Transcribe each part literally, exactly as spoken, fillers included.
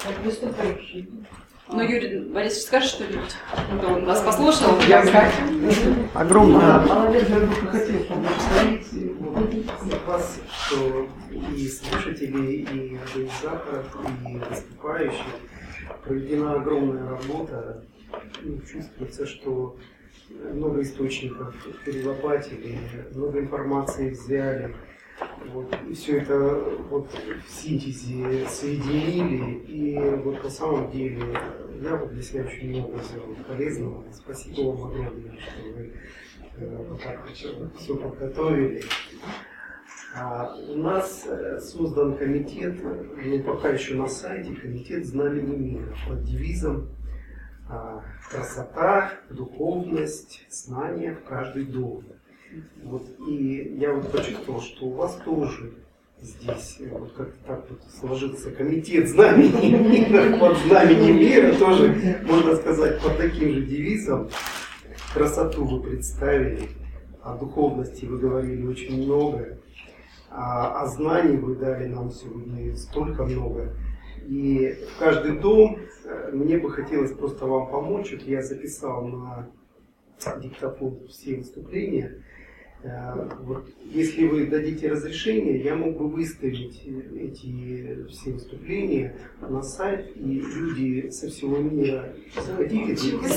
выступающий. Ну, Юрий Борисович, скажешь что-нибудь? Кто он вас послушал? Я огромное. Я хотел поблагодарить вас, что и слушателей, и организаторов, и выступающих проведена огромная работа. Ну, чувствуется, что много источников перелопатили, много информации взяли. Вот, и все это вот в синтезе соединили, и вот на самом деле я вот для себя очень много взял полезного. Спасибо вам огромное, что вы э, вот так вот все подготовили. А у нас э, создан комитет, ну пока еще на сайте, комитет знамени мира под девизом э, «Красота, духовность, знания в каждый дом». Вот, и я вот почувствовал, что у вас тоже здесь вот как-то так вот сложился комитет знамени мира, под знаменем мира, тоже, можно сказать, под таким же девизом. Красоту вы представили, о духовности вы говорили очень много, а, о знании вы дали нам сегодня столько много. И в каждый дом мне бы хотелось просто вам помочь. Вот я записал на диктофон все выступления. Вот, если вы дадите разрешение, я мог бы выставить эти все выступления на сайт, и люди со всего мира захотели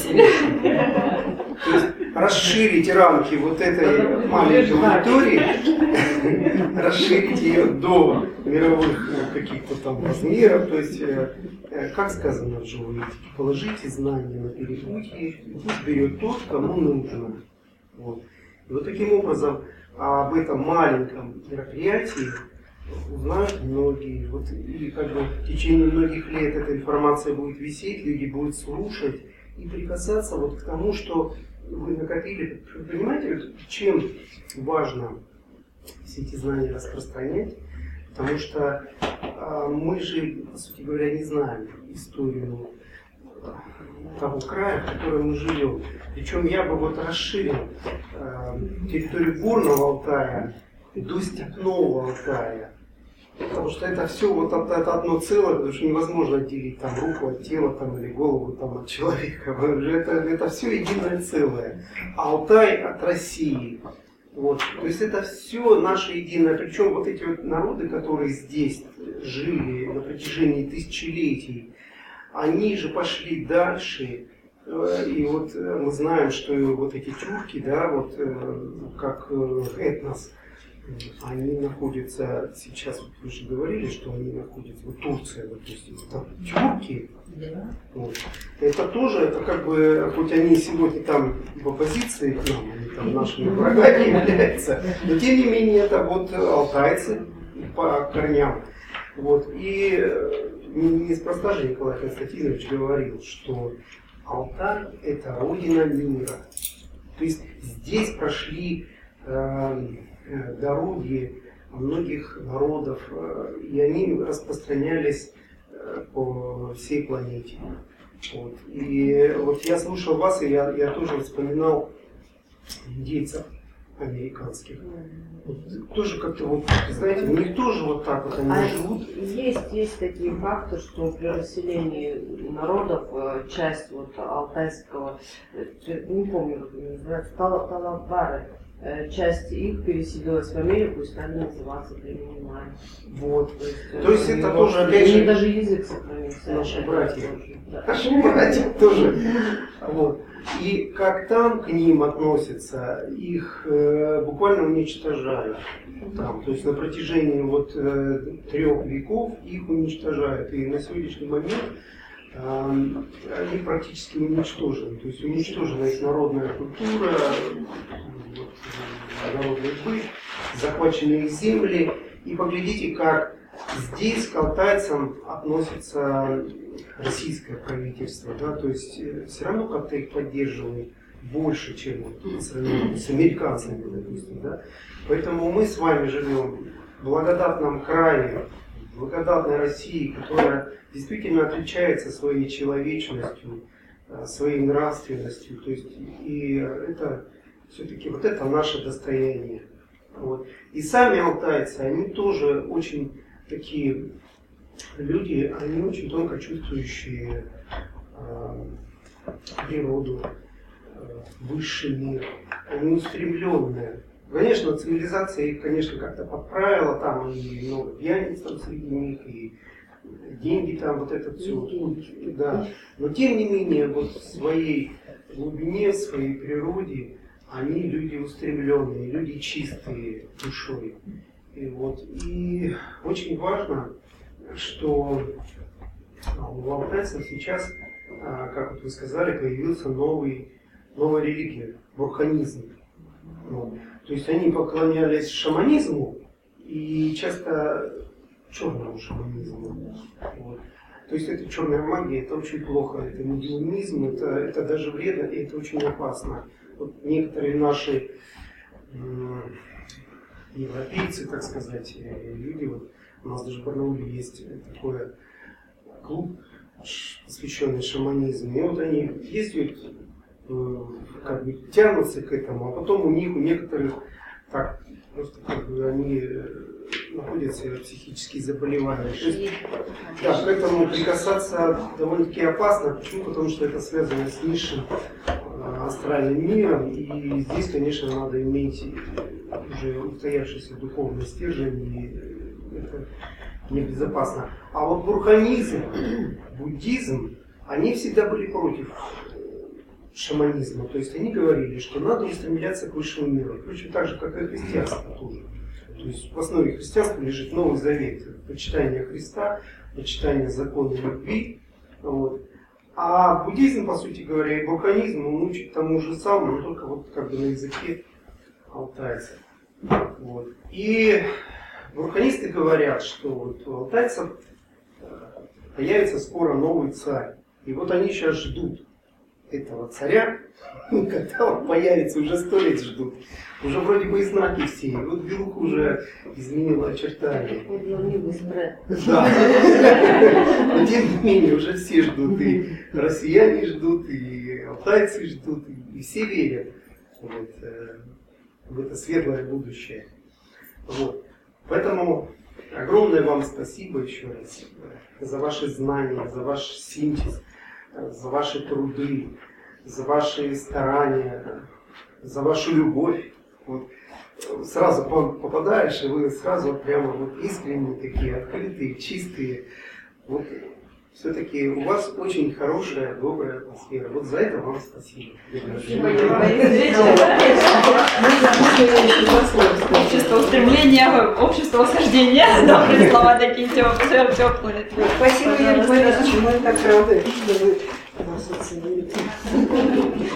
то есть расширить рамки вот этой маленькой аудитории, расширить ее до мировых каких-то там размеров. То есть, как сказано в живой этике, положите знания на перепутье, пусть берет тот, кому нужно. Вот. И вот таким образом об этом маленьком мероприятии узнают многие. Вот, и как бы в течение многих лет эта информация будет висеть, люди будут слушать и прикасаться вот к тому, что вы накопили. Понимаете, чем важно все эти знания распространять? Потому что э, мы же, по сути говоря, не знаем историю того края, в котором мы живем. Причем я бы вот расширил э, территорию Горного Алтая до Степного Алтая. Потому что это все вот это одно целое, потому что невозможно отделить там руку от тела там, или голову там, от человека. Это, это все единое целое. Алтай от России. Вот. То есть это все наше единое. Причем вот эти вот народы, которые здесь жили на протяжении тысячелетий, они же пошли дальше. И вот мы знаем, что вот эти тюрки, да, вот как этнос, они находятся сейчас, вот вы же говорили, что они находятся, вот Турция, допустим, там тюрки, вот. Это тоже, это как бы, хоть они сегодня там в оппозиции к нам, они там нашими врагами являются, но тем не менее это вот алтайцы по корням. Вот. И неспроста же Николай Константинович говорил, что Алтай – это родина мира. То есть здесь прошли э, дороги многих народов, э, и они распространялись э, по всей планете. Вот. И вот я слушал вас, и я, я тоже вспоминал индейцев американских. Вот, тоже как-то вот, знаете, у них тоже вот так вот они а живут. Есть, есть такие факты, что при расселении народов часть вот алтайского, не помню, как они называются, талабары, часть их переселилась в Америку и стали называться племенем майя. Вот. То есть, То есть это тоже, опять же, даже язык сохранился. Наши братья. Да. Наши братья тоже. Вот. И как там к ним относятся, их э, буквально уничтожают. Там, то есть на протяжении вот, э, трех веков их уничтожают. И на сегодняшний момент э, они практически уничтожены. То есть уничтожена их народная культура, вот, народный быт, захвачены их земли. И поглядите, как здесь к алтайцам относится российское правительство, да, то есть все равно как-то их поддерживает больше, чем вот, с американцами, допустим, да. Поэтому мы с вами живем в благодатном крае, в благодатной России, которая действительно отличается своей человечностью, своей нравственностью, то есть и это все-таки вот это наше достояние. Вот. И сами алтайцы, они тоже очень такие люди, они очень тонко чувствующие э, природу, э, высший мир, они устремленные. Конечно, цивилизация их, конечно, как-то подправила, там и много пьяниц там среди них, и деньги там, вот это все. Да. Но тем не менее, вот в своей глубине, в своей природе, они люди устремленные, люди чистые душой. И, вот, и очень важно, что у алтайцев сейчас, как вот вы сказали, появился новый, новая религия, бурханизм. Вот. То есть они поклонялись шаманизму и часто черному шаманизму. Вот. То есть это черная магия, это очень плохо, это медиумизм, это, это даже вредно и это очень опасно. Вот некоторые наши э, европейцы, так сказать, люди, вот, у нас даже в Барнауле есть такой клуб, посвященный шаманизму, и вот они ездят, как бы тянутся к этому, а потом у них, у некоторых, так, просто как бы они находятся в психических заболеваниях. То есть, да, к этому прикасаться довольно-таки опасно. Почему? Потому что это связано с низшим э, астральным миром, и здесь, конечно, надо иметь уже устоявшийся духовный стержень, и это небезопасно. А вот бурханизм, буддизм, они всегда были против шаманизма. То есть они говорили, что надо устремляться к высшему миру. Впрочем, так же, как и христианство тоже. То есть в основе христианства лежит Новый Завет, почитание Христа, почитание закона любви. Вот. А буддизм, по сути говоря, и бурханизм, он учит тому же самому, но только вот как бы на языке алтайцев. Вот. И бурханисты говорят, что вот у алтайцев появится скоро новый царь. И вот они сейчас ждут этого царя, когда он появится, уже сто лет ждут. Уже вроде бы и знаки все, и вот Белух уже изменил очертания. Да. Но тем не менее уже все ждут, и россияне ждут, и алтайцы ждут, и все верят вот, в это светлое будущее. Вот. Поэтому огромное вам спасибо еще раз за ваши знания, за ваш синтез, за ваши труды, за ваши старания, за вашу любовь. Вот. Сразу попадаешь, и вы сразу прямо вот искренние такие, открытые, чистые. Вот. Все-таки у вас очень хорошая, добрая атмосфера. Вот за это вам спасибо. Общество устремления, общество восхождения. Добрые слова такие теплые. Спасибо, Юрий Борисович, мы так рады, что вы нас оценили.